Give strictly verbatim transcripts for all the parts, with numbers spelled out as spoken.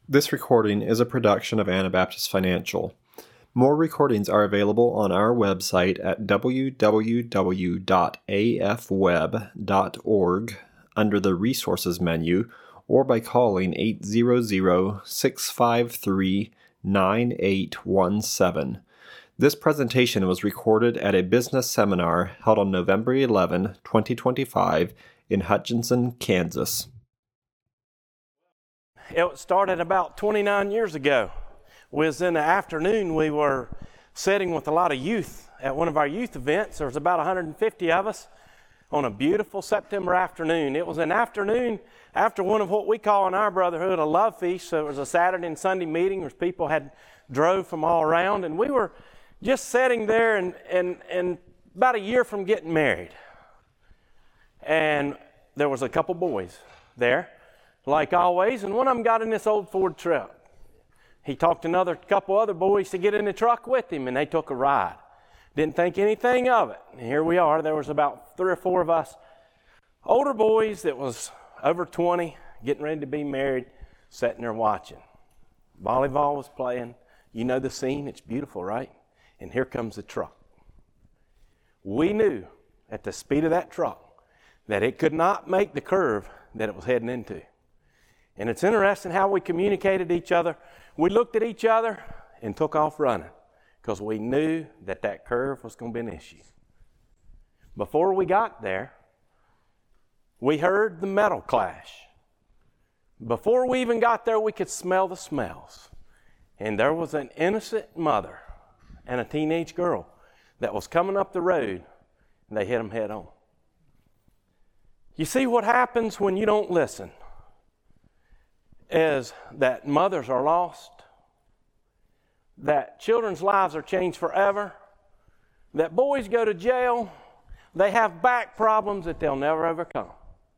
This recording is a production of Anabaptist Financial. More recordings are available on our website at w w w dot a f web dot org under the Resources menu, or by calling eight hundred, six five three, nine eight one seven. This presentation was recorded at a business seminar held on November eleventh, twenty twenty-five in Hutchinson, Kansas. It started about twenty-nine years ago. We was in the afternoon, we were sitting with a lot of youth at one of our youth events. There was about one hundred fifty of us on a beautiful September afternoon. It was an afternoon after one of what we call in our brotherhood a love feast. So it was a Saturday and Sunday meeting where people had drove from all around, and we were just sitting there and, and, and about a year from getting married. And there was a couple boys there, like always, and one of them got in this old Ford truck. He talked to another couple other boys to get in the truck with him, and they took a ride. Didn't think anything of it. And here we are. There was about three or four of us older boys that was over twenty, getting ready to be married, sitting there watching. Volleyball was playing. You know the scene. It's beautiful, right? And here comes the truck. We knew at the speed of that truck that it could not make the curve that it was heading into. And it's interesting how we communicated each other. We looked at each other and took off running because we knew that that curve was going to be an issue. Before we got there, we heard the metal clash. Before we even got there, we could smell the smells. And there was an innocent mother and a teenage girl that was coming up the road, and they hit them head on. You see, what happens when you don't listen is that mothers are lost, that children's lives are changed forever, that boys go to jail, they have back problems that they'll never overcome.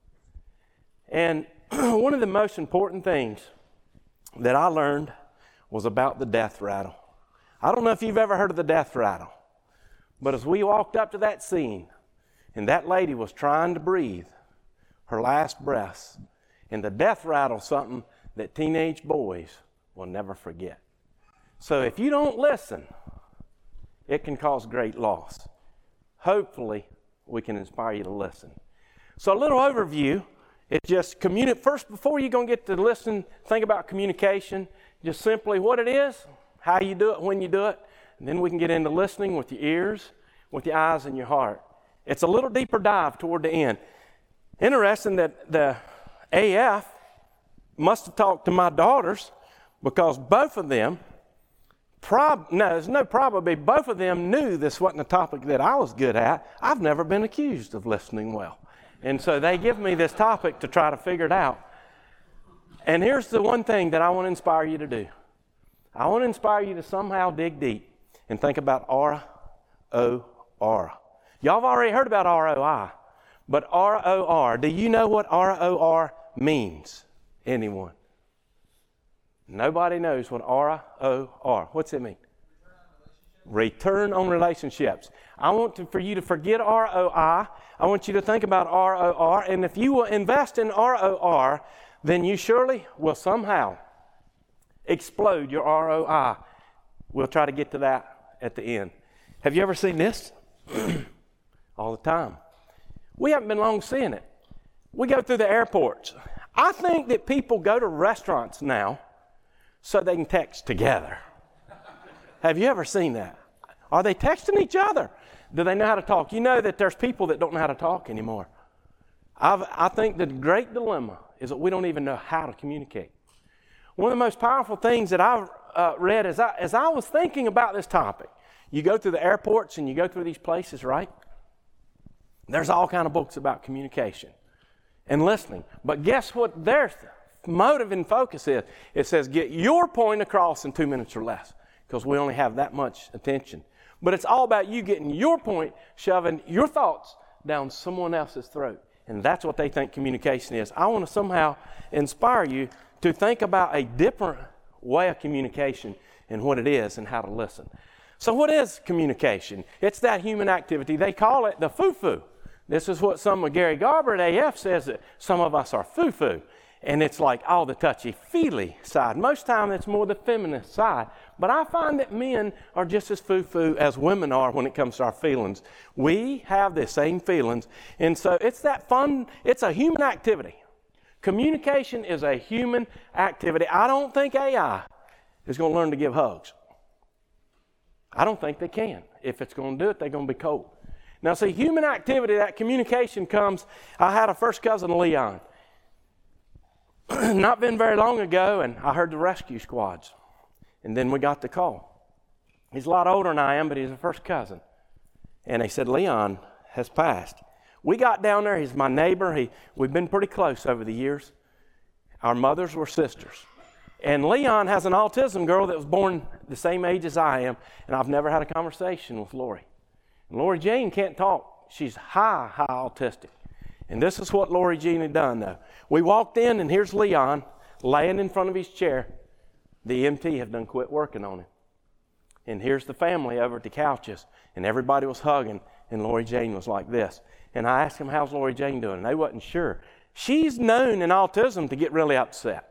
And one of the most important things that I learned was about the death rattle. I don't know if you've ever heard of the death rattle, but as we walked up to that scene, and that lady was trying to breathe her last breaths, and the death rattle is something that teenage boys will never forget. So if you don't listen, it can cause great loss. Hopefully, we can inspire you to listen. So a little overview. It's just communicate. First, before you're going to get to listen, think about communication. Just simply what it is, how you do it, when you do it. And then we can get into listening with your ears, with your eyes, and your heart. It's a little deeper dive toward the end. Interesting that the A F must have talked to my daughters because both of them, prob- no, there's no probably, both of them knew this wasn't a topic that I was good at. I've never been accused of listening well. And so they give me this topic to try to figure it out. And here's the one thing that I want to inspire you to do. I want to inspire you to somehow dig deep and think about R O R. Y'all have already heard about R O I, but R O R, do you know what R O R means? Anyone? Nobody knows what R O R. What's it mean? Return on relationships. I want to, for you to forget R O I. I want you to think about R O R. And if you will invest in R O R, then you surely will somehow explode your R O I. We'll try to get to that at the end. Have you ever seen this? All the time. We haven't been long seeing it. We go through the airports. I think that people go to restaurants now so they can text together. Have you ever seen that? Are they texting each other? Do they know how to talk? You know that there's people that don't know how to talk anymore. I've, I think the great dilemma is that we don't even know how to communicate. One of the most powerful things that I've uh, read as I, as I was thinking about this topic, you go through the airports and you go through these places, right? There's all kind of books about communication and listening. But guess what their motive and focus is? It says get your point across in two minutes or less because we only have that much attention. But it's all about you getting your point, shoving your thoughts down someone else's throat. And that's what they think communication is. I want to somehow inspire you to think about a different way of communication and what it is and how to listen. So what is communication? It's that human activity. They call it the foo-foo. This is what some of Gary Garber at A F says, that some of us are foo-foo. And it's like, oh, the touchy-feely side. Most time it's more the feminist side. But I find that men are just as foo-foo as women are when it comes to our feelings. We have the same feelings. And so it's that fun, it's a human activity. Communication is a human activity. I don't think A I is going to learn to give hugs. I don't think they can. If it's going to do it, they're going to be cold. Now, see, human activity, that communication comes. I had a first cousin, Leon. Not been very long ago, and I heard the rescue squads. And then we got the call. He's a lot older than I am, but he's a first cousin. And they said, Leon has passed. We got down there. He's my neighbor. He, we've been pretty close over the years. Our mothers were sisters. And Leon has an autism girl that was born the same age as I am, and I've never had a conversation with Lori. And Lori Jean can't talk. She's high, high autistic. And this is what Lori Jean had done, though. We walked in, and here's Leon laying in front of his chair. The E M T have done quit working on him. And here's the family over at the couches, and everybody was hugging, and Lori Jane was like this. And I asked him, how's Lori Jane doing? And they wasn't sure. She's known in autism to get really upset.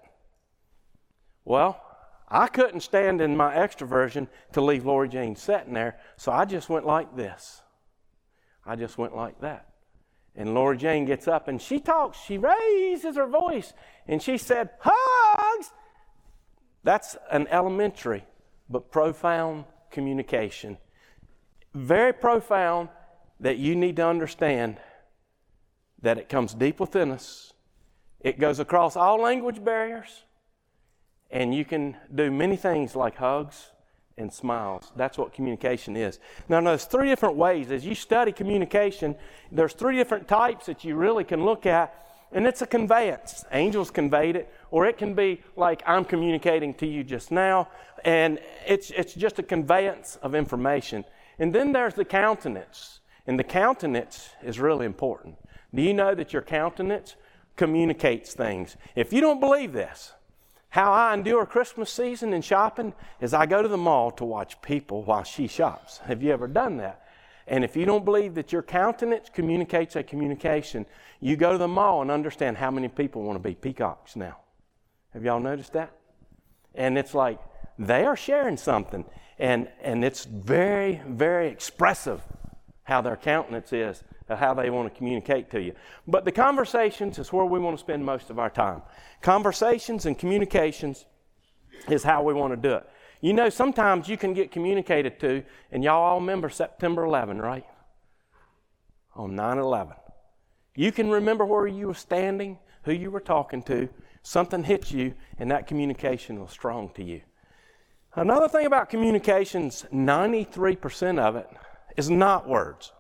Well, I couldn't stand in my extroversion to leave Lori Jane sitting there, so I just went like this. I just went like that. And Lori Jane gets up and she talks. She raises her voice and she said, hugs. That's an elementary but profound communication. Very profound, that you need to understand that it comes deep within us. It goes across all language barriers. And you can do many things like hugs and smiles. That's what communication is. Now, there's three different ways. As you study communication, there's three different types that you really can look at. And it's a conveyance. Angels conveyed it. Or it can be like I'm communicating to you just now. And it's, it's just a conveyance of information. And then there's the countenance. And the countenance is really important. Do you know that your countenance communicates things? If you don't believe this, how I endure Christmas season and shopping is I go to the mall to watch people while she shops. Have you ever done that? And if you don't believe that your countenance communicates a communication, you go to the mall and understand how many people want to be peacocks now. Have y'all noticed that? And it's like they are sharing something. And, and it's very, very expressive how their countenance is, how they want to communicate to you. But the conversations is where we want to spend most of our time. Conversations and communications is how we want to do it. You know, sometimes you can get communicated to, and y'all all remember September eleventh, right? On nine eleven. You can remember where you were standing, who you were talking to, something hit you, and that communication was strong to you. Another thing about communications, ninety-three percent of it is not words.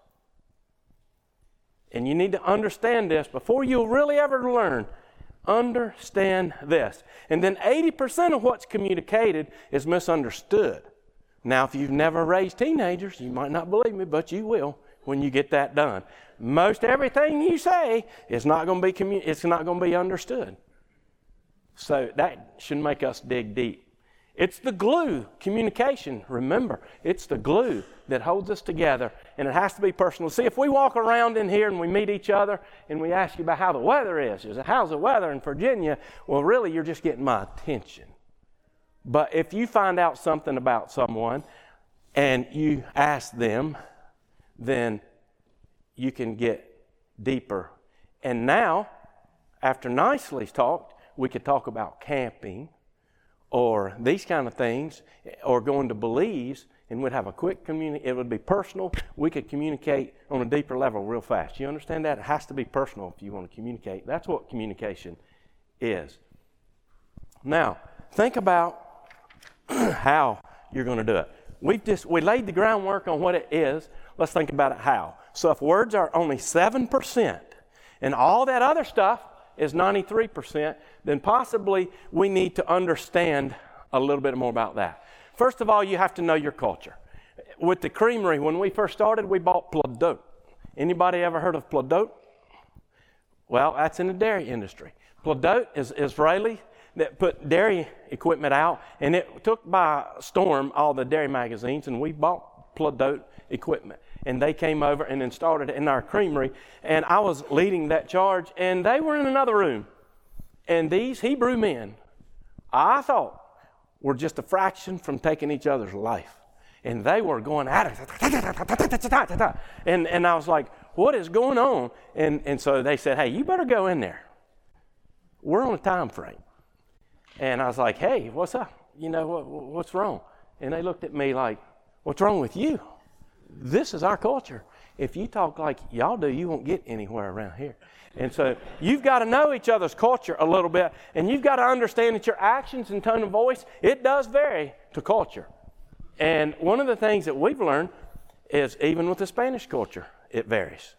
And you need to understand this before you'll really ever learn. Understand this. And then eighty percent of what's communicated is misunderstood. Now, if you've never raised teenagers, you might not believe me, but you will when you get that done. Most everything you say is not going to be commu- it's not going to be understood. So that should make us dig deep. It's the glue, communication. Remember, it's the glue that holds us together, and it has to be personal. See, if we walk around in here and we meet each other and we ask you about how the weather is, is it, how's the weather in Virginia? Well, really, you're just getting my attention. But if you find out something about someone and you ask them, then you can get deeper. And now, after Nicely's talked, we could talk about camping, or these kind of things, or going to Belize, and we'd have a quick communication. It would be personal. We could communicate on a deeper level real fast. You understand that? It has to be personal if you want to communicate. That's what communication is. Now, think about how you're going to do it. We've just, we laid the groundwork on what it is. Let's think about it how. So if words are only seven percent, and all that other stuff is ninety-three percent, then possibly we need to understand a little bit more about that. First of all, you have to know your culture. With the creamery, when we first started, we bought Pladot. Anybody ever heard of Pladot? Well, that's in the dairy industry. Pladot is Israeli that put dairy equipment out, and it took by storm all the dairy magazines, and we bought Pladot equipment. And they came over and installed it in our creamery, and I was leading that charge, and they were in another room. And these Hebrew men, I thought, were just a fraction from taking each other's life. And they were going at it. And, and I was like, what is going on? And, and so they said, hey, you better go in there. We're on a time frame. And I was like, hey, what's up? You know, what, what's wrong? And they looked at me like, what's wrong with you? This is our culture. If you talk like y'all do, you won't get anywhere around here. And so you've got to know each other's culture a little bit, and you've got to understand that your actions and tone of voice, it does vary to culture. And one of the things that we've learned is even with the Spanish culture, it varies.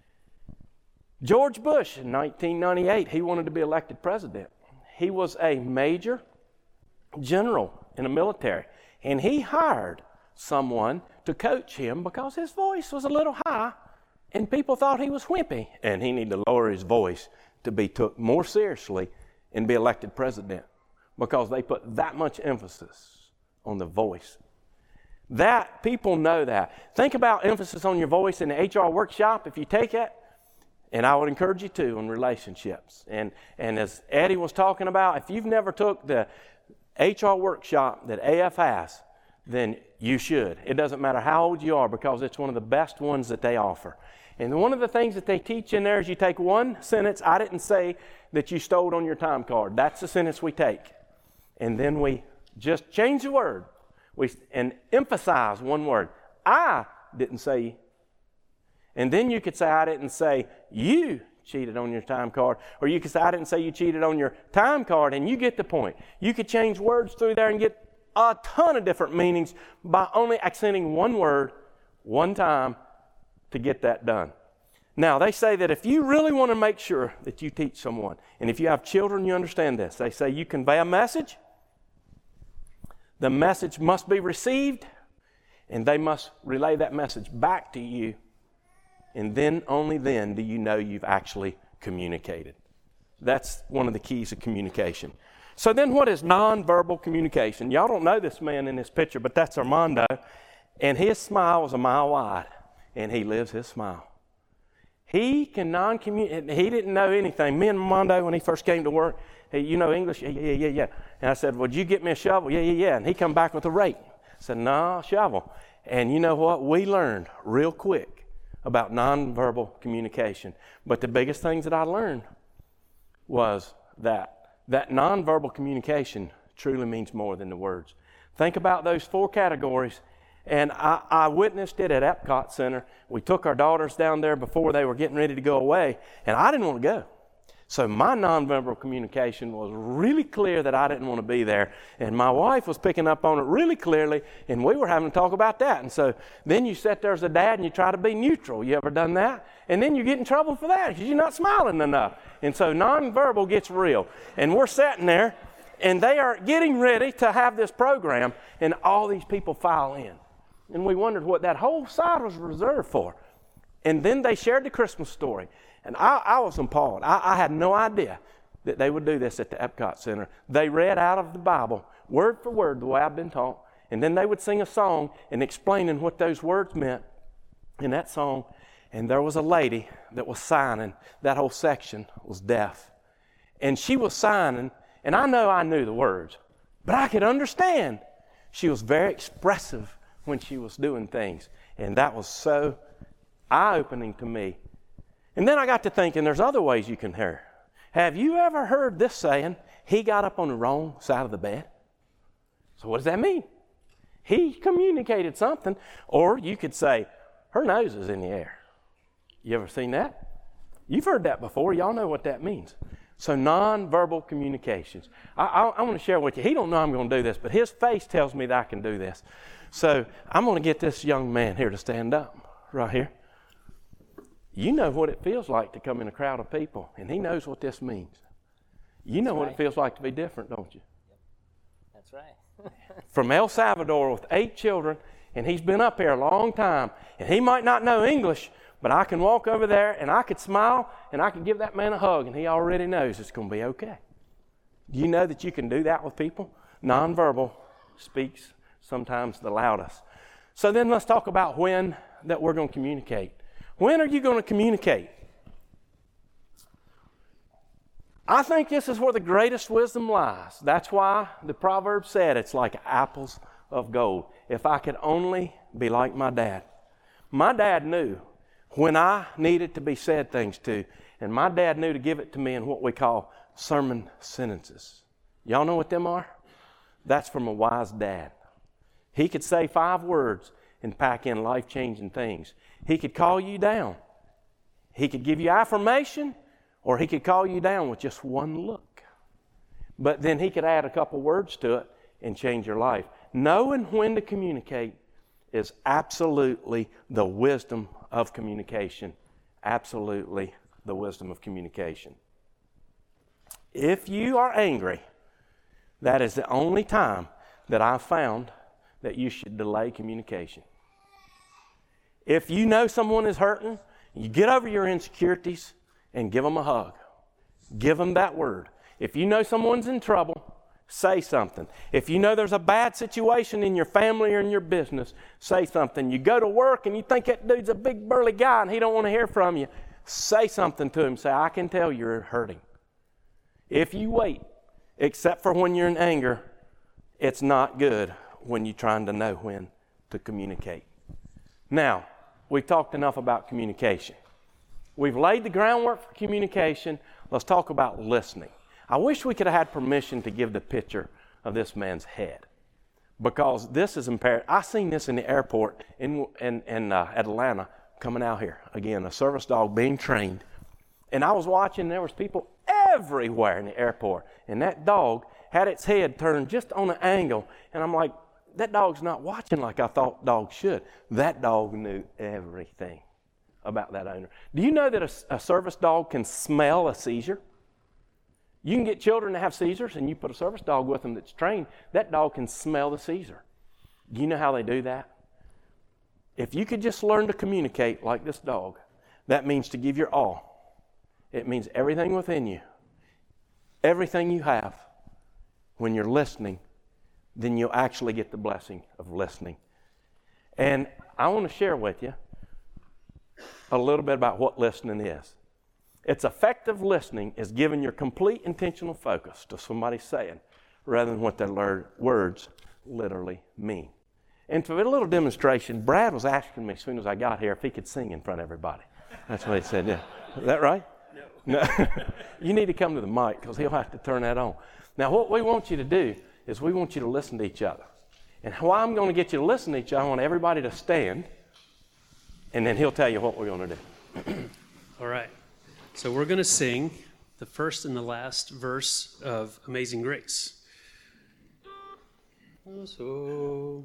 George Bush in nineteen ninety-eight, he wanted to be elected president. He was a major general in the military, and he hired someone to coach him because his voice was a little high and people thought he was wimpy, and he needed to lower his voice to be took more seriously and be elected president because they put that much emphasis on the voice. That, people know that. Think about emphasis on your voice in the H R workshop if you take it, and I would encourage you to in relationships. And, and as Eddie was talking about, if you've never took the H R workshop that A F has, then you should. It doesn't matter how old you are because it's one of the best ones that they offer. And one of the things that they teach in there is you take one sentence. I didn't say that you stole on your time card. That's the sentence we take. And then we just change the word we, and emphasize one word. I didn't say. And then you could say, I didn't say you cheated on your time card. Or you could say, I didn't say you cheated on your time card, and you get the point. You could change words through there and get a ton of different meanings by only accenting one word one time to get that done. Now, they say that if you really want to make sure that you teach someone, and if you have children, you understand this. They say you convey a message, the message must be received, and they must relay that message back to you, and then, only then, do you know you've actually communicated. That's one of the keys of communication. So then what is nonverbal communication? Y'all don't know this man in this picture, but that's Armando, and his smile was a mile wide. And he lives his smile. He can non-communicate. He didn't know anything. Me and Armando, when he first came to work, hey, you know English? Yeah, yeah, yeah, yeah. And I said, would you get me a shovel? Yeah, yeah, yeah. And he come back with a rake. I said, no, shovel. And you know what? We learned real quick about nonverbal communication. But the biggest things that I learned was that that nonverbal communication truly means more than the words. Think about those four categories. And I, I witnessed it at Epcot Center. We took our daughters down there before they were getting ready to go away, and I didn't want to go. So my nonverbal communication was really clear that I didn't want to be there. And my wife was picking up on it really clearly, and we were having to talk about that. And so then you sit there as a dad and you try to be neutral. You ever done that? And then you get in trouble for that because you're not smiling enough. And so nonverbal gets real. And we're sitting there, and they are getting ready to have this program, and all these people file in. And we wondered what that whole side was reserved for. And then they shared the Christmas story. And I, I was appalled. I, I had no idea that they would do this at the Epcot Center. They read out of the Bible, word for word, the way I've been taught. And then they would sing a song and explaining what those words meant in that song. And there was a lady that was signing. That whole section was deaf. And she was signing, and I know I knew the words, but I could understand. She was very expressive when she was doing things. And that was so eye-opening to me. And then I got to thinking, there's other ways you can hear. Have you ever heard this saying, he got up on the wrong side of the bed? So what does that mean? He communicated something. Or you could say, her nose is in the air. You ever seen that? You've heard that before. Y'all know what that means. So nonverbal communications. I, I, I want to share with you. He don't know I'm going to do this, but his face tells me that I can do this. So I'm going to get this young man here to stand up right here. You know what it feels like to come in a crowd of people, and he knows what this means. You know That's what right. it feels like to be different, don't you? Yep. That's right. From El Salvador with eight children, and he's been up here a long time, and he might not know English, but I can walk over there, and I could smile, and I could give that man a hug, and he already knows it's going to be okay. Do you know that you can do that with people? Nonverbal speaks sometimes the loudest. So then let's talk about when that we're going to communicate. When are you going to communicate? I think this is where the greatest wisdom lies. That's why the proverb said it's like apples of gold. If I could only be like my dad. My dad knew when I needed to be said things to, and my dad knew to give it to me in what we call sermon sentences. Y'all know what them are? That's from a wise dad. He could say five words and pack in life-changing things. He could call you down. He could give you affirmation, or he could call you down with just one look. But then he could add a couple words to it and change your life. Knowing when to communicate is absolutely the wisdom of communication. Absolutely the wisdom of communication. If you are angry, that is the only time that I've found that you should delay communication. If you know someone is hurting, you get over your insecurities and give them a hug. Give them that word. If you know someone's in trouble, say something. If you know there's a bad situation in your family or in your business, say something. You go to work and you think that dude's a big burly guy and he don't want to hear from you, say something to him. Say, I can tell you're hurting. If you wait, except for when you're in anger, it's not good when you're trying to know when to communicate. Now, we've talked enough about communication. We've laid the groundwork for communication. Let's talk about listening. I wish we could have had permission to give the picture of this man's head, because this is imperative. I seen this in the airport in, in, in uh, Atlanta coming out here. Again, a service dog being trained. And I was watching, there was people everywhere in the airport. And that dog had its head turned just on an angle. And I'm like, that dog's not watching like I thought dogs should. That dog knew everything about that owner. Do you know that a, a service dog can smell a seizure? You can get children to have seizures and you put a service dog with them that's trained, that dog can smell the seizure. Do you know how they do that? If you could just learn to communicate like this dog, that means to give your all. It means everything within you, everything you have. When you're listening, then you'll actually get the blessing of listening. And I want to share with you a little bit about what listening is. It's effective listening is giving your complete intentional focus to somebody saying rather than what their lear- words literally mean. And for a little demonstration, Brad was asking me as soon as I got here if he could sing in front of everybody. That's what he said, yeah. Is that right? No. No. You need to come to the mic because he'll have to turn that on. Now, what we want you to do is we want you to listen to each other. And how I'm going to get you to listen to each other, I want everybody to stand, and then he'll tell you what we're going to do. All right. So we're going to sing the first and the last verse of Amazing Grace. So,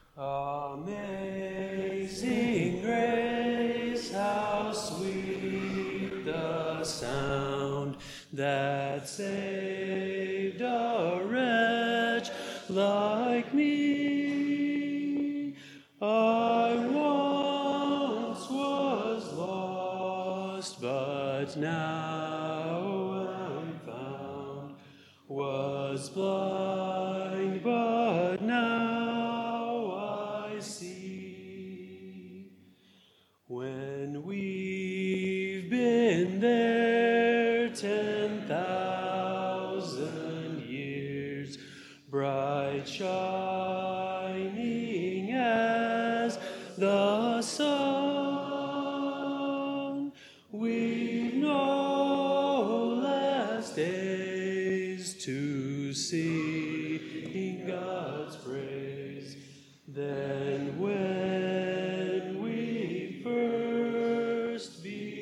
amazing grace, how sweet the sound that saved a wretch like me. I once was lost, but now I'm found, was blind, but now I see. When we've been there ten thousand years, bright shining as the sun, we've no less days to sing God's praise than when we first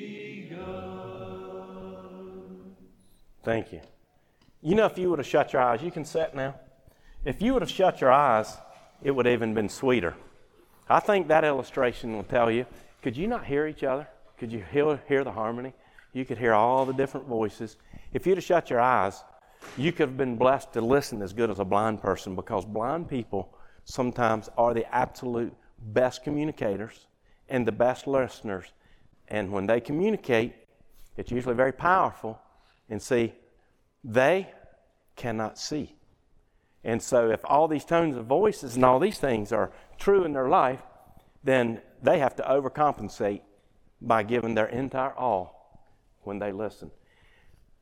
begun. Thank you. You know, if you would have shut your eyes, you can sit now. If you would have shut your eyes, it would have even been sweeter. I think that illustration will tell you, could you not hear each other? Could you hear, hear the harmony? You could hear all the different voices. If you'd have shut your eyes, you could have been blessed to listen as good as a blind person, because blind people sometimes are the absolute best communicators and the best listeners. And when they communicate, it's usually very powerful. And see, they cannot see. And so if all these tones of voices and all these things are true in their life, then they have to overcompensate by giving their entire all when they listen.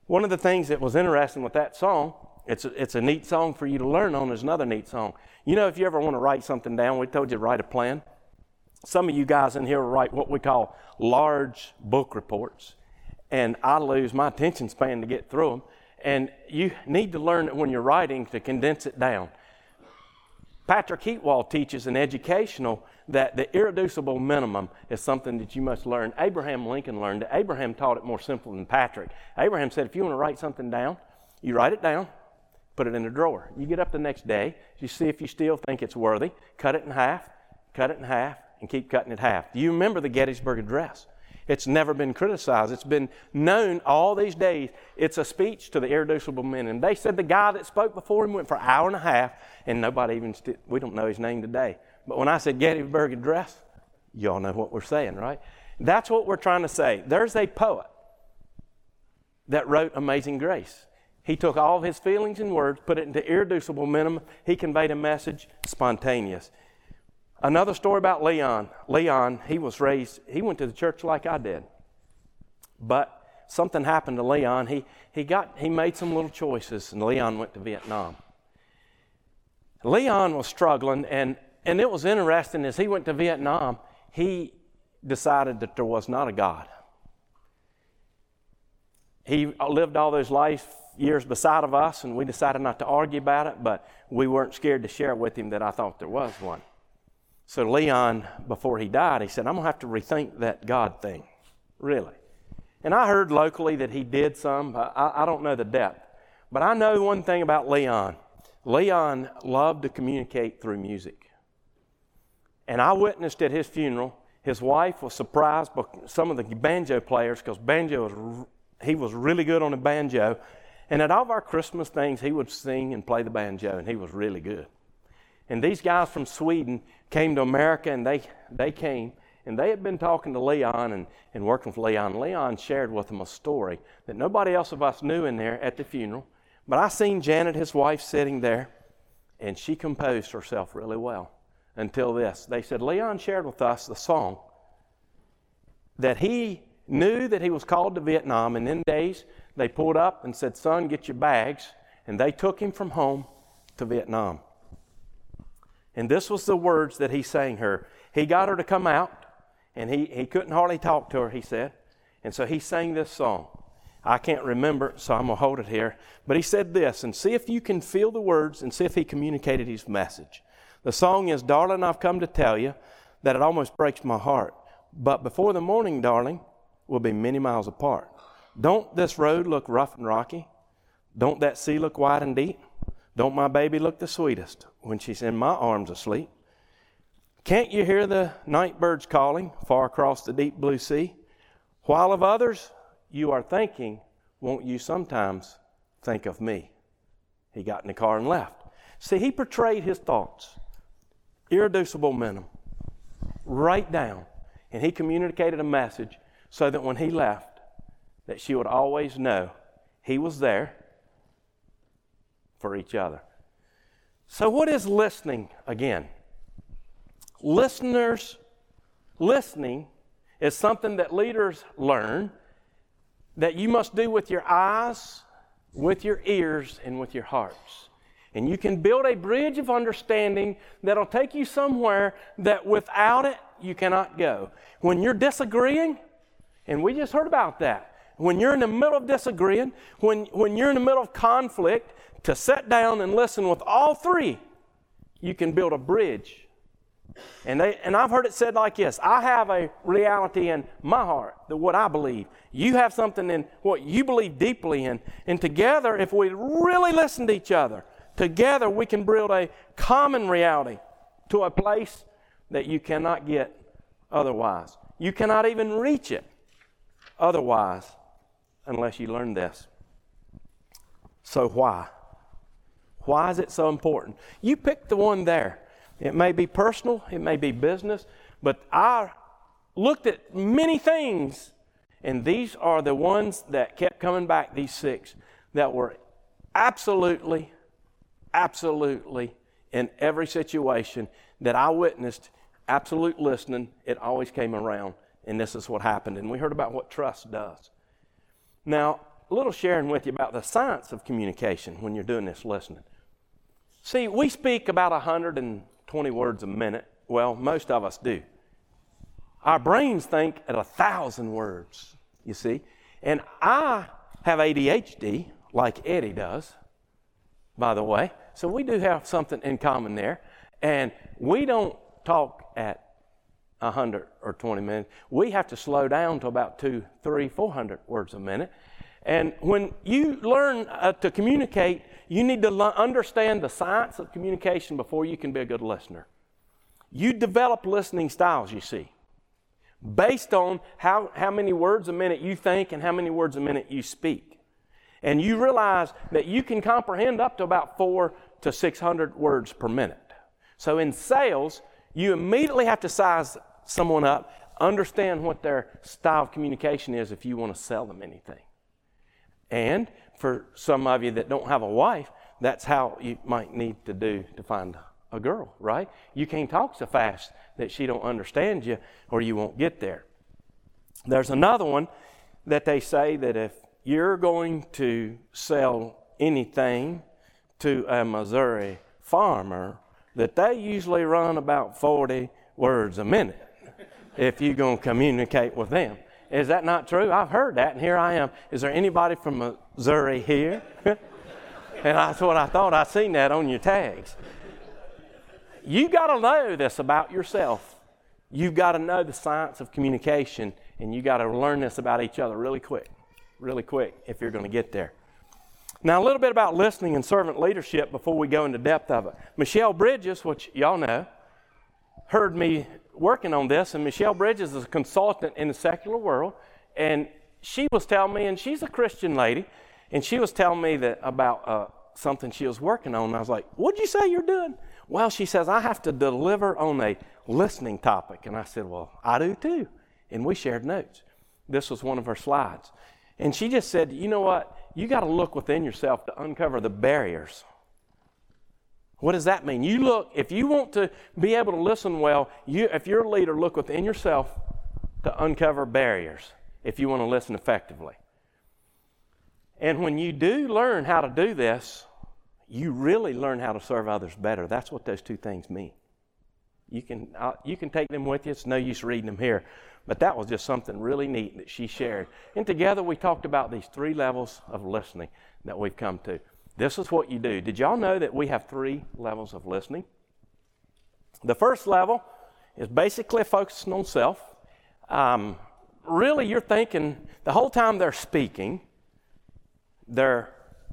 One of the things that was interesting with that song, it's a, it's a neat song for you to learn on, is another neat song. You know, if you ever want to write something down, we told you to write a plan. Some of you guys in here write what we call large book reports, and I lose my attention span to get through them. And you need to learn it when you're writing to condense it down. Patrick Heatwall teaches in educational that the irreducible minimum is something that you must learn. Abraham Lincoln learned it. Abraham taught it more simple than Patrick. Abraham said, if you want to write something down, you write it down, put it in a drawer. You get up the next day, you see if you still think it's worthy, cut it in half, cut it in half, and keep cutting it half. Do you remember the Gettysburg Address? It's never been criticized. It's been known all these days. It's a speech to the irreducible minimum. They said the guy that spoke before him went for an hour and a half, and nobody even, st- we don't know his name today. But when I said Gettysburg Address, you all know what we're saying, right? That's what we're trying to say. There's a poet that wrote Amazing Grace. He took all of his feelings and words, put it into irreducible minimum. He conveyed a message, spontaneous. Another story about Leon. Leon, he was raised, he went to the church like I did. But something happened to Leon. He he got he made some little choices, and Leon went to Vietnam. Leon was struggling, and, and it was interesting. As he went to Vietnam, he decided that there was not a God. He lived all those life years beside of us, and we decided not to argue about it, but we weren't scared to share with him that I thought there was one. So Leon, before he died, he said, I'm going to have to rethink that God thing, really. And I heard locally that he did some. I, I don't know the depth. But I know one thing about Leon. Leon loved to communicate through music. And I witnessed at his funeral, his wife was surprised by some of the banjo players, because banjo was, he was really good on the banjo. And at all of our Christmas things, he would sing and play the banjo, and he was really good. And these guys from Sweden came to America, and they, they came, and they had been talking to Leon and, and working with Leon. Leon shared with them a story that nobody else of us knew in there at the funeral. But I seen Janet, his wife, sitting there, and she composed herself really well until this. They said, Leon shared with us the song that he knew that he was called to Vietnam, and in days they pulled up and said, son, get your bags, and they took him from home to Vietnam. And this was the words that he sang her. He got her to come out, and he, he couldn't hardly talk to her, he said. And so he sang this song. I can't remember it, so I'm going to hold it here. But he said this, and see if you can feel the words and see if he communicated his message. The song is, darling, I've come to tell you that it almost breaks my heart. But before the morning, darling, we'll be many miles apart. Don't this road look rough and rocky? Don't that sea look wide and deep? Don't my baby look the sweetest when she's in my arms asleep? Can't you hear the night birds calling far across the deep blue sea? While of others you are thinking, won't you sometimes think of me? He got in the car and left. See, he portrayed his thoughts, irreducible minimum, right down. And he communicated a message so that when he left, that she would always know he was there for each other. So what is listening again? Listeners, listening is something that leaders learn that you must do with your eyes, with your ears, and with your hearts. And you can build a bridge of understanding that'll take you somewhere that without it, you cannot go. When you're disagreeing, and we just heard about that, when you're in the middle of disagreeing, when, when you're in the middle of conflict, to sit down and listen with all three, you can build a bridge. And they, and I've heard it said like this, I have a reality in my heart, that what I believe. You have something in what you believe deeply in. And together, if we really listen to each other, together we can build a common reality to a place that you cannot get otherwise. You cannot even reach it otherwise unless you learn this. So why? Why is it so important? You pick the one there. It may be personal, it may be business, but I looked at many things, and these are the ones that kept coming back, these six, that were absolutely, absolutely in every situation that I witnessed, absolute listening, it always came around, and this is what happened. And we heard about what trust does. Now, a little sharing with you about the science of communication when you're doing this listening. See, we speak about one hundred twenty words a minute. Well, most of us do. Our brains think at a thousand words, you see. And I have A D H D, like Eddie does, by the way. So we do have something in common there. And we don't talk at one hundred or twenty minutes. We have to slow down to about two, three, four hundred words a minute. And when you learn uh, to communicate, you need to l- understand the science of communication before you can be a good listener. You develop listening styles, you see, based on how, how many words a minute you think and how many words a minute you speak. And you realize that you can comprehend up to about four to six hundred words per minute. So in sales, you immediately have to size someone up, understand what their style of communication is if you want to sell them anything. And for some of you that don't have a wife, that's how you might need to do to find a girl, right? You can't talk so fast that she don't understand you or you won't get there. There's another one that they say that if you're going to sell anything to a Missouri farmer, that they usually run about forty words a minute if you're going to communicate with them. Is that not true? I've heard that, and here I am. Is there anybody from Missouri here? And that's what I thought. I seen that on your tags. You got to know this about yourself. You've got to know the science of communication, and you got to learn this about each other really quick, really quick if you're going to get there. Now, a little bit about listening and servant leadership before we go into depth of it. Michelle Bridges, which y'all know, heard me working on this, and Michelle Bridges is a consultant in the secular world, and she was telling me, and she's a Christian lady, and she was telling me that about uh, something she was working on, and I was like, what'd you say you're doing? Well, she says, I have to deliver on a listening topic, and I said, well, I do too, and we shared notes. This was one of her slides, and she just said, you know what, you got to look within yourself to uncover the barriers. What does that mean? You look, if you want to be able to listen well, you, if you're a leader, look within yourself to uncover barriers if you want to listen effectively. And when you do learn how to do this, you really learn how to serve others better. That's what those two things mean. You can, uh, you can take them with you. It's no use reading them here. But that was just something really neat that she shared. And together we talked about these three levels of listening that we've come to. This is what you do. Did y'all know that we have three levels of listening? The first level is basically focusing on self. Um, really, you're thinking the whole time they're speaking, they're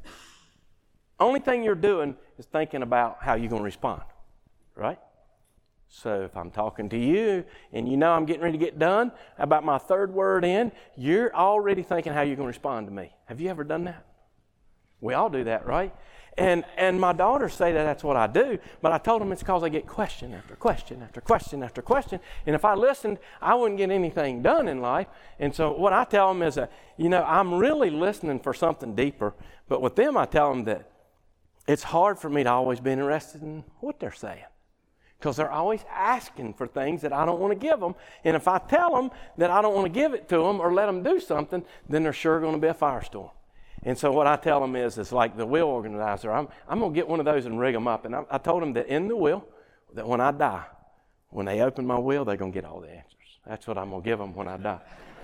only thing you're doing is thinking about how you're going to respond, right? So if I'm talking to you and you know I'm getting ready to get done, about my third word in, you're already thinking how you're going to respond to me. Have you ever done that? We all do that, right? And and my daughters say that that's what I do, but I told them it's because I get question after question after question after question. And if I listened, I wouldn't get anything done in life. And so what I tell them is that, you know, I'm really listening for something deeper. But with them, I tell them that it's hard for me to always be interested in what they're saying, because they're always asking for things that I don't want to give them. And if I tell them that I don't want to give it to them or let them do something, then there's sure going to be a firestorm. And so what I tell them is, it's like the will organizer. I'm, I'm going to get one of those and rig them up. And I, I told them that in the will, that when I die, when they open my will, they're going to get all the answers. That's what I'm going to give them when I die.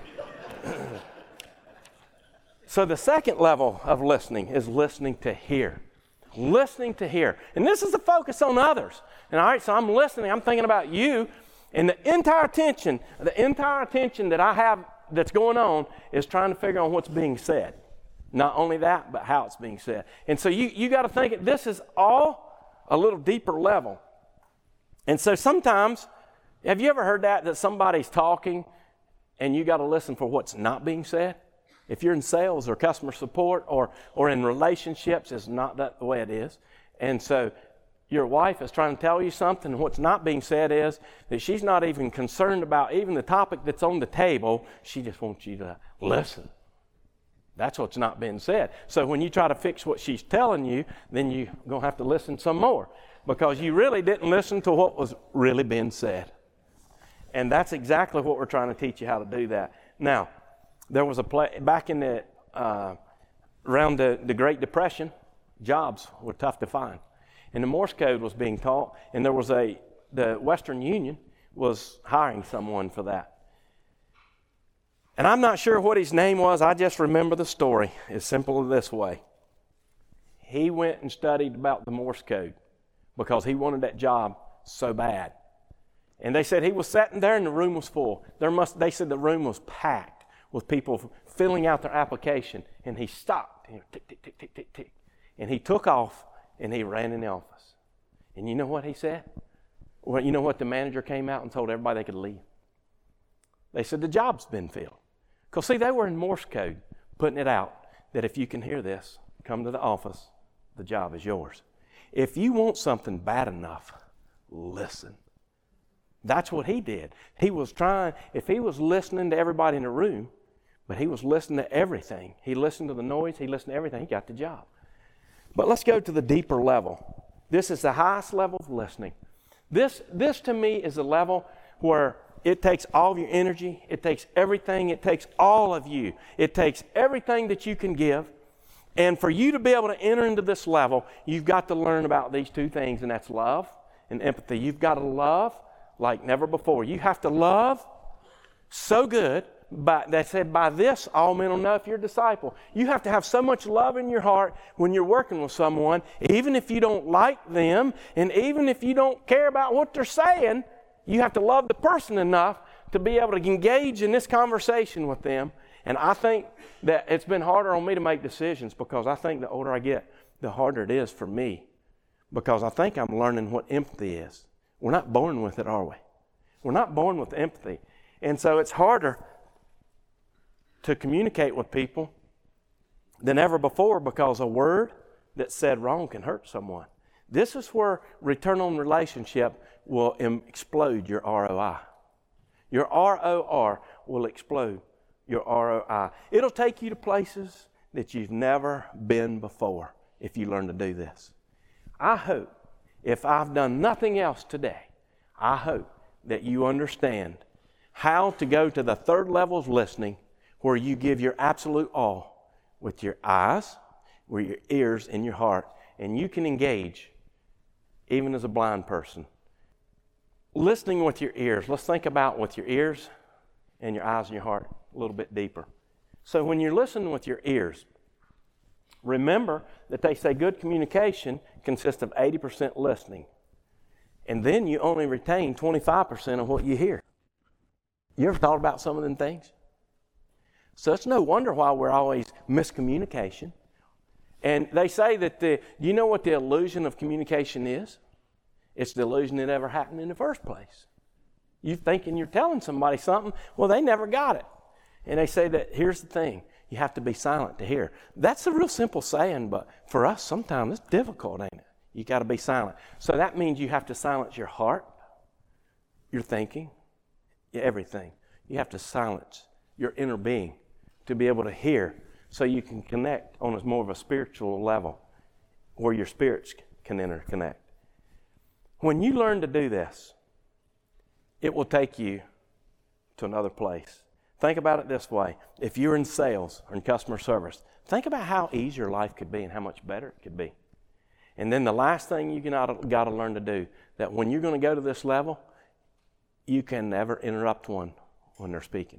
So the second level of listening is listening to hear. Listening to hear. And this is the focus on others. And all right, so I'm listening. I'm thinking about you. And the entire attention, the entire attention that I have that's going on is trying to figure out what's being said. Not only that, but how it's being said. And so you, you got to think this is all a little deeper level. And so sometimes, have you ever heard that, that somebody's talking and you got to listen for what's not being said? If you're in sales or customer support or, or in relationships, it's not that the way it is. And so your wife is trying to tell you something, and what's not being said is that she's not even concerned about even the topic that's on the table. She just wants you to listen. That's what's not being said. So when you try to fix what she's telling you, then you're going to have to listen some more, because you really didn't listen to what was really being said. And that's exactly what we're trying to teach you how to do that. Now, there was a play back in the uh, around the, the Great Depression, jobs were tough to find. And the Morse code was being taught, and there was a, the Western Union was hiring someone for that. And I'm not sure what his name was. I just remember the story. It's simple as this way. He went and studied about the Morse code because he wanted that job so bad. And they said he was sitting there and the room was full. There must, they said the room was packed with people filling out their application. And he stopped. And tick, tick, tick, tick, tick, tick. And he took off and he ran in the office. And you know what he said? Well, you know what? The manager came out and told everybody they could leave. They said the job's been filled. Because, see, they were in Morse code, putting it out that if you can hear this, come to the office, the job is yours. If you want something bad enough, listen. That's what he did. He was trying, if he was listening to everybody in the room, but he was listening to everything. He listened to the noise, he listened to everything, he got the job. But let's go to the deeper level. This is the highest level of listening. This, this to me is a level where it takes all of your energy. It takes everything. It takes all of you. It takes everything that you can give. And for you to be able to enter into this level, you've got to learn about these two things, and that's love and empathy. You've got to love like never before. You have to love so good. But they said, by this, all men will know if you're a disciple. You have to have so much love in your heart when you're working with someone, even if you don't like them, and even if you don't care about what they're saying, you have to love the person enough to be able to engage in this conversation with them. And I think that it's been harder on me to make decisions because I think the older I get, the harder it is for me. Because I think I'm learning what empathy is. We're not born with it, are we? We're not born with empathy. And so it's harder to communicate with people than ever before because a word that's said wrong can hurt someone. This is where return on relationship will im- explode your R O I. Your R O R will explode your R O I. It'll take you to places that you've never been before if you learn to do this. I hope, if I've done nothing else today, I hope that you understand how to go to the third level of listening where you give your absolute all with your eyes, with your ears, and your heart, and you can engage even as a blind person. Listening with your ears, let's think about with your ears and your eyes and your heart a little bit deeper. So when you're listening with your ears, remember that they say good communication consists of eighty percent listening. And then you only retain twenty-five percent of what you hear. You ever thought about some of them things? So it's no wonder why we're always miscommunication. And they say that the, do you know what the illusion of communication is? It's the illusion that ever happened in the first place. You're thinking you're telling somebody something, well, they never got it. And they say that, here's the thing, you have to be silent to hear. That's a real simple saying, but for us, sometimes it's difficult, ain't it? You got to be silent. So that means you have to silence your heart, your thinking, everything. You have to silence your inner being to be able to hear so you can connect on a more of a spiritual level where your spirits can interconnect. When you learn to do this, it will take you to another place. Think about it this way. If you're in sales or in customer service, think about how easy your life could be and how much better it could be. And then the last thing you got to learn to do, that when you're going to go to this level, you can never interrupt one when they're speaking.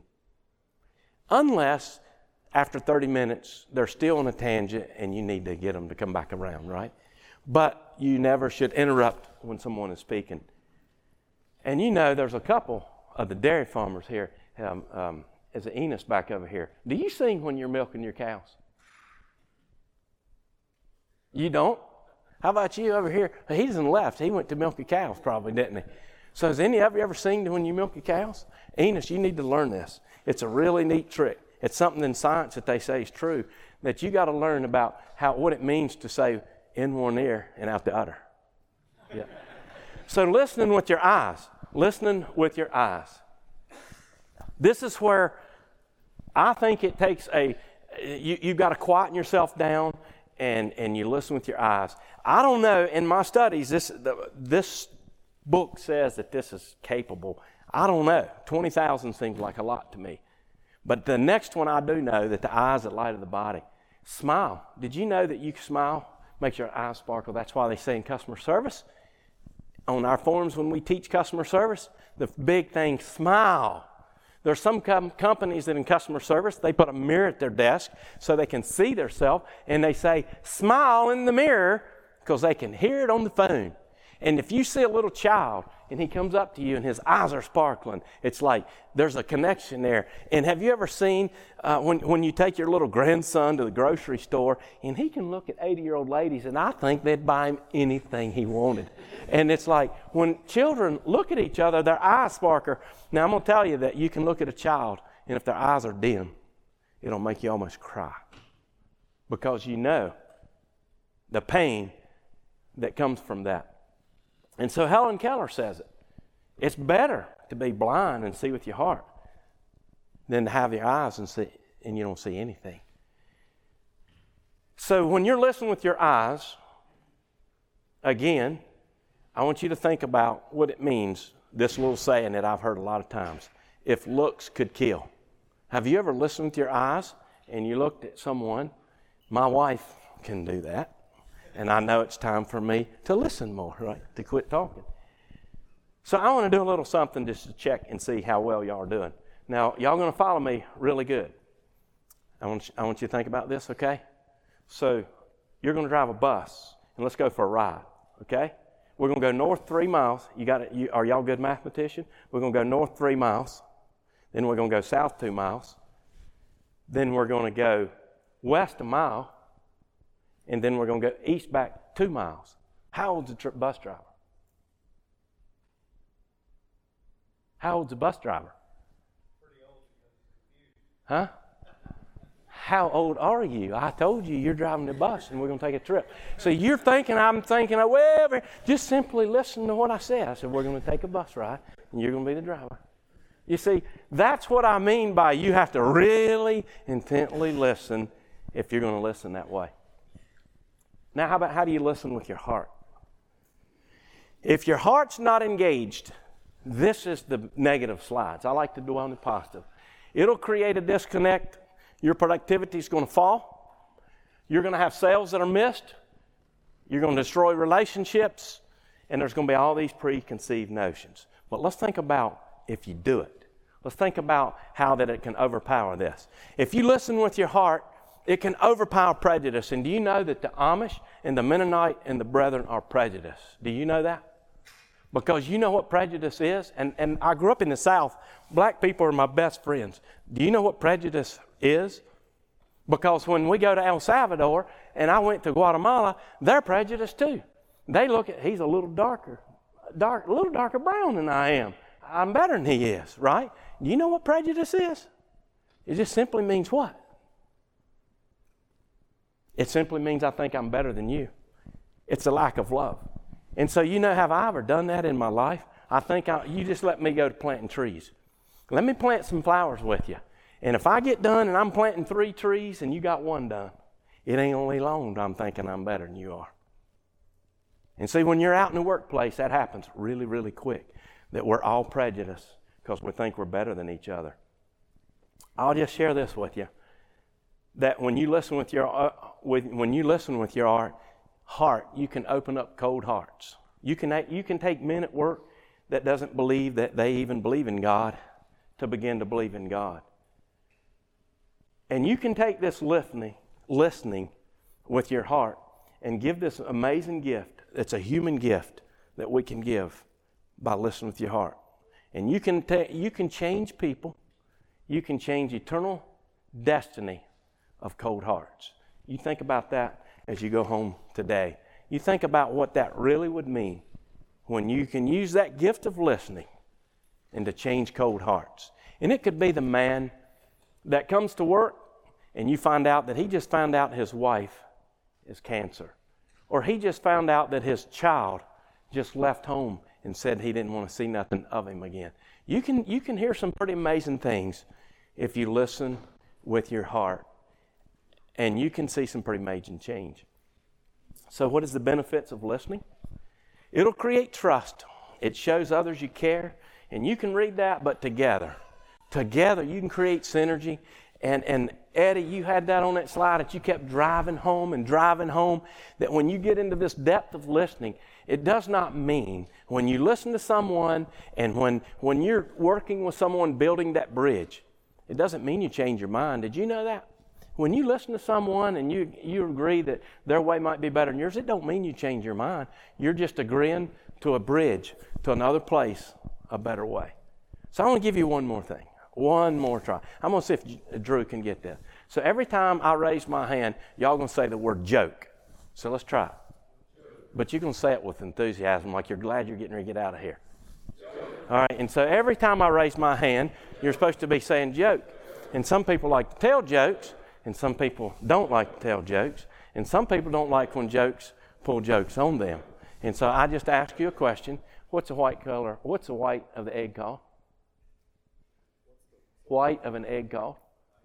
Unless after thirty minutes, they're still on a tangent and you need to get them to come back around, right? But you never should interrupt when someone is speaking. And you know there's a couple of the dairy farmers here. Um, um, there's an Enos back over here. Do you sing when you're milking your cows? You don't? How about you over here? He doesn't left. He went to milk your cows probably, didn't he? So has any of you ever seen when you milk your cows? Enos, you need to learn this. It's a really neat trick. It's something in science that they say is true, that you got to learn about how what it means to say in one ear and out the other. Yeah. So listening with your eyes. Listening with your eyes. This is where I think it takes a, you, you've got to quieten yourself down and, and you listen with your eyes. I don't know, in my studies, this the, this book says that this is capable. I don't know. twenty thousand seems like a lot to me. But the next one I do know that the eye is the light of the body. Smile. Did you know that you can smile? Makes your eyes sparkle. That's why they say in customer service, on our forums when we teach customer service, the big thing, smile. There's some com- companies that in customer service, they put a mirror at their desk so they can see themselves, and they say, smile in the mirror, because they can hear it on the phone. And if you see a little child and he comes up to you and his eyes are sparkling, it's like there's a connection there. And have you ever seen uh, when, when you take your little grandson to the grocery store and he can look at eighty-year-old ladies and I think they'd buy him anything he wanted. And it's like when children look at each other, their eyes sparkle. Now I'm going to tell you that you can look at a child and if their eyes are dim, it'll make you almost cry. Because you know the pain that comes from that. And so Helen Keller says it. It's better to be blind and see with your heart than to have your eyes and see and you don't see anything. So when you're listening with your eyes, again, I want you to think about what it means, this little saying that I've heard a lot of times. If looks could kill. Have you ever listened with your eyes and you looked at someone? My wife can do that. And I know it's time for me to listen more, right? To quit talking. So I want to do a little something just to check and see how well y'all are doing. Now, y'all going to follow me really good. I want you, I want you to think about this, okay? So you're going to drive a bus, and let's go for a ride, okay? We're going to go north three miles. You got it? You, are y'all good mathematician? We're going to go north three miles. Then we're going to go south two miles. Then we're going to go west a mile. And then we're going to go east back two miles. How old's the tr- bus driver? How old's the bus driver? Pretty old. Huh? How old are you? I told you you're driving the bus and we're going to take a trip. So you're thinking, I'm thinking, oh, well, just simply listen to what I said. I said, we're going to take a bus ride and you're going to be the driver. You see, that's what I mean by you have to really intently listen if you're going to listen that way. Now, how about how do you listen with your heart? If your heart's not engaged, this is the negative slides. I like to dwell on the positive. It'll create a disconnect. Your productivity is going to fall. You're going to have sales that are missed. You're going to destroy relationships. And there's going to be all these preconceived notions. But let's think about if you do it. Let's think about how that it can overpower this. If you listen with your heart, it can overpower prejudice. And do you know that the Amish and the Mennonite and the Brethren are prejudiced? Do you know that? Because you know what prejudice is? And, and I grew up in the South. Black people are my best friends. Do you know what prejudice is? Because when we go to El Salvador and I went to Guatemala, they're prejudiced too. They look at, he's a little darker, dark, a little darker brown than I am. I'm better than he is, right? Do you know what prejudice is? It just simply means what? It simply means I think I'm better than you. It's a lack of love. And so you know, have I ever done that in my life? I think I, you just let me go to planting trees. Let me plant some flowers with you. And if I get done and I'm planting three trees and you got one done, it ain't only long that I'm thinking I'm better than you are. And see, when you're out in the workplace, that happens really, really quick, that we're all prejudiced because we think we're better than each other. I'll just share this with you, that when you listen with your uh, with, when you listen with your heart, heart, you can open up cold hearts. You can you can take men at work that doesn't believe that they even believe in God to begin to believe in God. And you can take this listening, listening with your heart and give this amazing gift. It's a human gift that we can give by listening with your heart. And you can ta- you can change people. You can change eternal destiny of cold hearts. You think about that as you go home today. You think about what that really would mean when you can use that gift of listening and to change cold hearts. And it could be the man that comes to work and you find out that he just found out his wife is cancer. Or he just found out that his child just left home and said he didn't want to see nothing of him again. You can, you can hear some pretty amazing things if you listen with your heart. And you can see some pretty amazing change. So what is the benefits of listening? It'll create trust. It shows others you care. And you can read that, but together. Together you can create synergy And, and Eddie, you had that on that slide that you kept driving home and driving home, that when you get into this depth of listening, it does not mean when you listen to someone and when, when you're working with someone building that bridge, it doesn't mean you change your mind. Did you know that? When you listen to someone and you, you agree that their way might be better than yours, it don't mean you change your mind. You're just agreeing to a bridge, to another place, a better way. So I want to give you one more thing. One more try. I'm going to see if Drew can get this. So every time I raise my hand, y'all going to say the word joke. So let's try it. But you're going to say it with enthusiasm, like you're glad you're getting ready to get out of here. All right, and so every time I raise my hand, you're supposed to be saying joke. And some people like to tell jokes, and some people don't like to tell jokes, and some people don't like when jokes pull jokes on them. And so I just ask you a question. What's the white color? What's the white of the egg called? White of an egg called?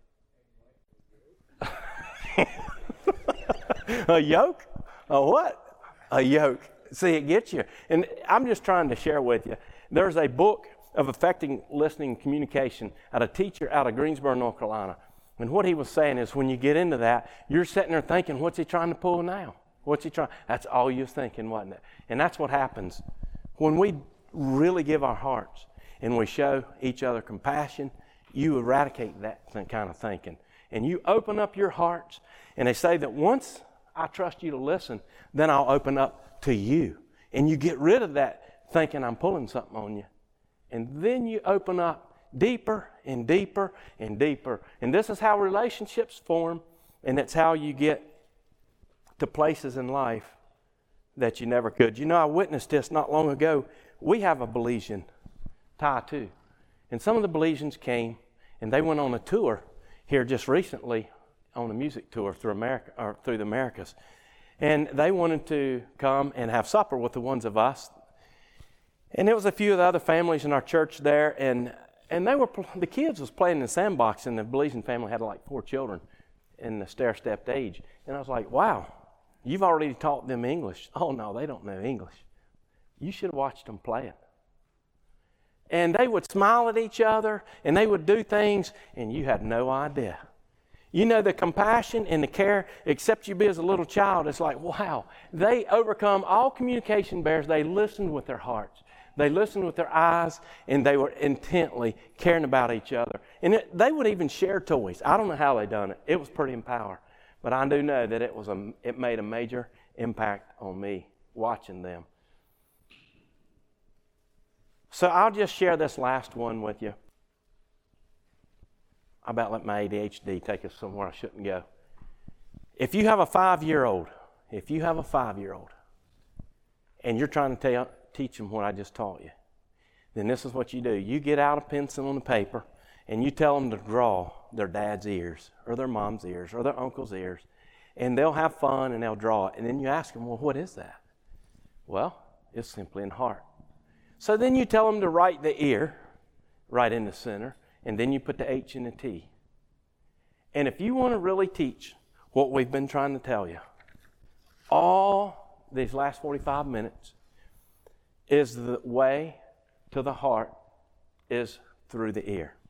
A yolk? A what? A yolk. See, it gets you. And I'm just trying to share with you. There's a book of affecting listening communication at a teacher out of Greensboro, North Carolina. And what he was saying is when you get into that, you're sitting there thinking, what's he trying to pull now? What's he trying? That's all you're thinking, wasn't it? And that's what happens when we really give our hearts and we show each other compassion. You eradicate that kind of thinking. And you open up your hearts. And they say that once I trust you to listen, then I'll open up to you. And you get rid of that thinking I'm pulling something on you. And then you open up deeper and deeper and deeper. And this is how relationships form. And it's how you get to places in life that you never could. You know, I witnessed this not long ago. We have a Belizean tie too. And some of the Belizeans came, and they went on a tour here just recently, on a music tour through America or through the Americas. And they wanted to come and have supper with the ones of us. And there was a few of the other families in our church there, and and they were the kids was playing in the sandbox, and the Belizean family had like four children in the stair-stepped age. And I was like, wow, you've already taught them English. Oh no, they don't know English. You should have watched them playing. And they would smile at each other, and they would do things, and you had no idea. You know, the compassion and the care, except you be as a little child, it's like, wow. They overcome all communication barriers. They listened with their hearts. They listened with their eyes, and they were intently caring about each other. And it, they would even share toys. I don't know how they done it. It was pretty empowering. But I do know that it was a, it made a major impact on me watching them. So I'll just share this last one with you. I about let my A D H D take us somewhere I shouldn't go. If you have a five-year-old, if you have a five-year-old, and you're trying to tell, teach them what I just taught you, then this is what you do. You get out a pencil and a paper, and you tell them to draw their dad's ears, or their mom's ears, or their uncle's ears, and they'll have fun and they'll draw it. And then you ask them, well, what is that? Well, it's simply in heart. So then you tell them to write the ear right in the center, and then you put the H and the T. And if you want to really teach what we've been trying to tell you, all these last forty-five minutes is the way to the heart is through the ear.